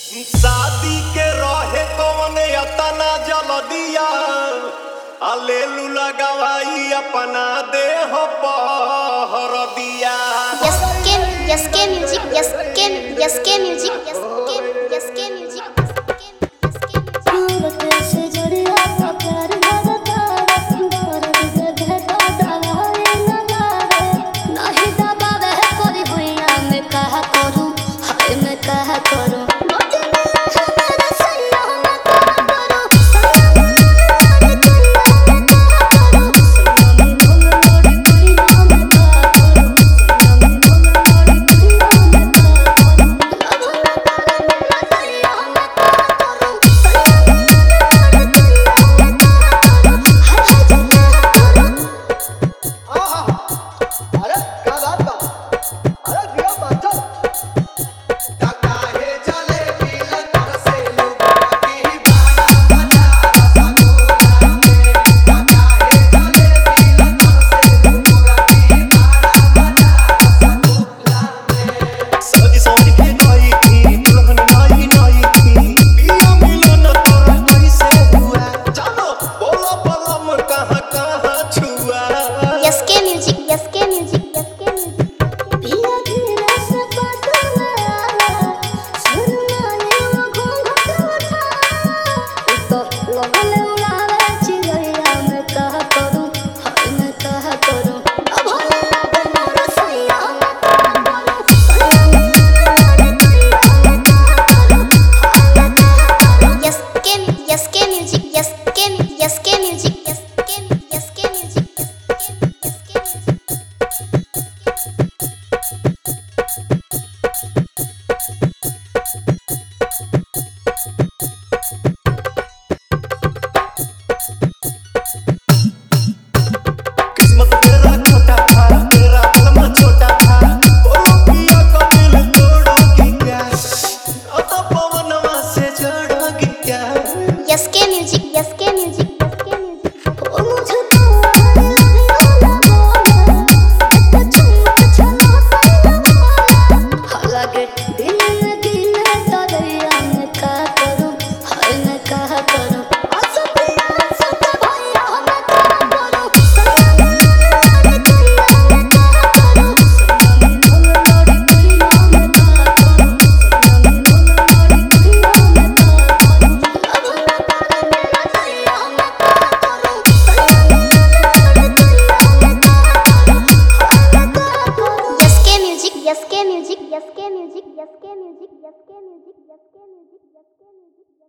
शादी के रहे कौन अतना जल्दिया अलेलू लगवाई अपना देह पर दिया। Yes के म्यूजिक yes के म्यूजिक yes के म्यूजिक से जुड़िया तो प्यार भरता दर्द से भेटा दवाई लगावे नहीं दबावे कोई भुइया में कहा करूं हाय मैं कहा करूं yes के म्यूजिक